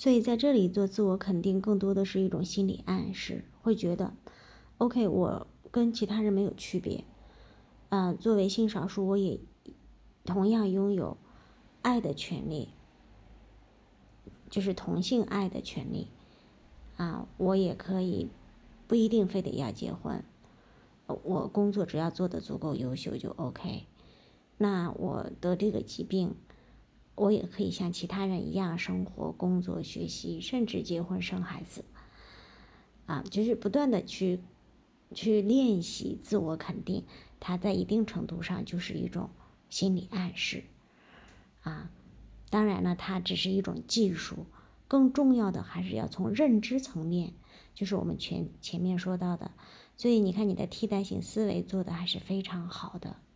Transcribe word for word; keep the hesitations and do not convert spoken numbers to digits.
所以在这里做自我肯定更多的是一种心理暗示，会觉得 OK 我跟其他人没有区别，呃，作为性少数我也同样拥有爱的权利，就是同性爱的权利啊，我也可以不一定非得要结婚，我工作只要做得足够优秀就 OK。 那我得这个疾病我也可以像其他人一样生活工作学习甚至结婚生孩子啊，就是不断的去去练习自我肯定，它在一定程度上就是一种心理暗示啊。当然了，它只是一种技术，更重要的还是要从认知层面，就是我们前前面说到的。所以你看你的替代性思维做的还是非常好的